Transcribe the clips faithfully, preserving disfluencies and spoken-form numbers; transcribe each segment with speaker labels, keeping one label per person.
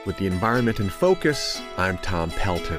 Speaker 1: With the environment in focus, I'm Tom Pelton.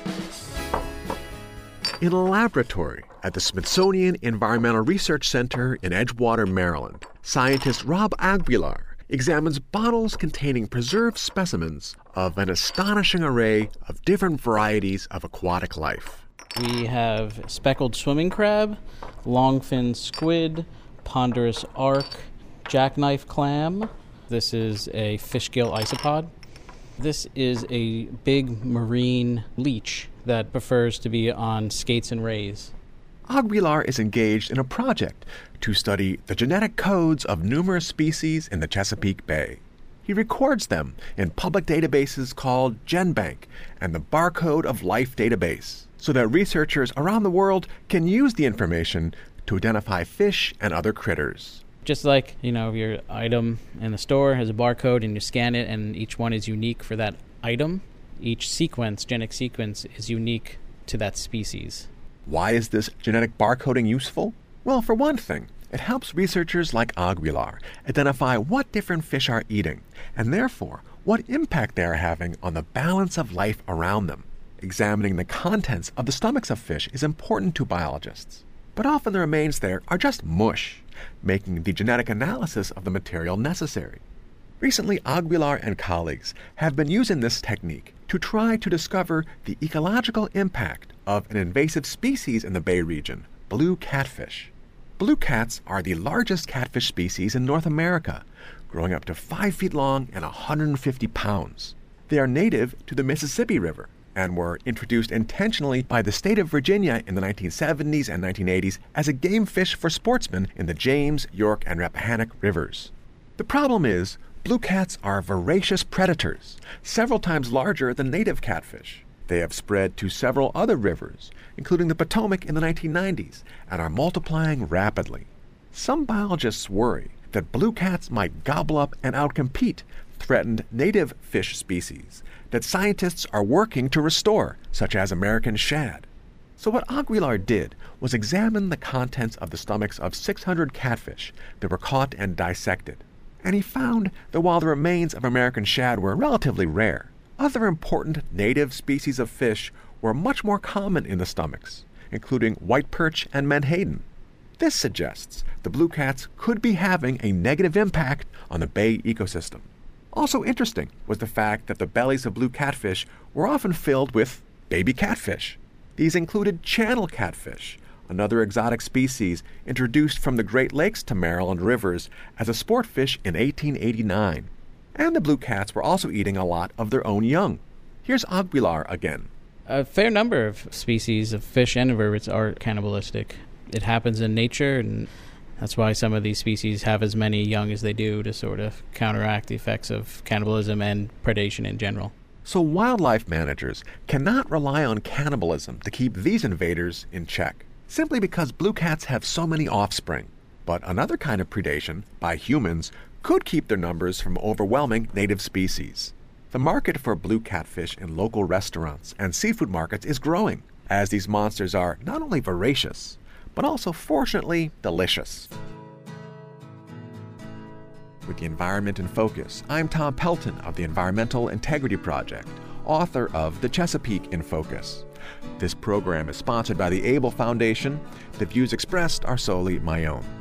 Speaker 1: In a laboratory at the Smithsonian Environmental Research Center in Edgewater, Maryland, scientist Rob Aguilar examines bottles containing preserved specimens of an astonishing array of different varieties of aquatic life.
Speaker 2: We have speckled swimming crab, longfin squid, ponderous arc, jackknife clam. This is a fish gill isopod. This is a big marine leech that prefers to be on skates and rays.
Speaker 1: Aguilar is engaged in a project to study the genetic codes of numerous species in the Chesapeake Bay. He records them in public databases called GenBank and the Barcode of Life database, so that researchers around the world can use the information to identify fish and other critters.
Speaker 2: Just like, you know, your item in the store has a barcode and you scan it and each one is unique for that item, each sequence, genetic sequence, is unique to that species.
Speaker 1: Why is this genetic barcoding useful? Well, for one thing, it helps researchers like Aguilar identify what different fish are eating, and therefore what impact they are having on the balance of life around them. Examining the contents of the stomachs of fish is important to biologists, but often the remains there are just mush, making the genetic analysis of the material necessary. Recently, Aguilar and colleagues have been using this technique to try to discover the ecological impact of an invasive species in the Bay region, blue catfish. Blue cats are the largest catfish species in North America, growing up to five feet long and one hundred fifty pounds. They are native to the Mississippi River and were introduced intentionally by the state of Virginia in the nineteen seventies and nineteen eighties as a game fish for sportsmen in the James, York, and Rappahannock rivers. The problem is, blue cats are voracious predators, several times larger than native catfish. They have spread to several other rivers, including the Potomac in the nineteen nineties, and are multiplying rapidly. Some biologists worry that blue cats might gobble up and outcompete threatened native fish species that scientists are working to restore, such as American shad. So what Aguilar did was examine the contents of the stomachs of six hundred catfish that were caught and dissected. And he found that while the remains of American shad were relatively rare, other important native species of fish were much more common in the stomachs, including white perch and menhaden. This suggests the blue cats could be having a negative impact on the bay ecosystem. Also interesting was the fact that the bellies of blue catfish were often filled with baby catfish. These included channel catfish, another exotic species introduced from the Great Lakes to Maryland rivers as a sport fish in eighteen eighty-nine. And the blue cats were also eating a lot of their own young. Here's Aguilar again.
Speaker 2: A fair number of species of fish and invertebrates are cannibalistic. It happens in nature, and that's why some of these species have as many young as they do to sort of counteract the effects of cannibalism and predation in general.
Speaker 1: So wildlife managers cannot rely on cannibalism to keep these invaders in check, simply because blue cats have so many offspring. But another kind of predation, by humans, could keep their numbers from overwhelming native species. The market for blue catfish in local restaurants and seafood markets is growing, as these monsters are not only voracious, but also fortunately delicious. With the environment in focus, I'm Tom Pelton of the Environmental Integrity Project, author of The Chesapeake in Focus. This program is sponsored by the Able Foundation. The views expressed are solely my own.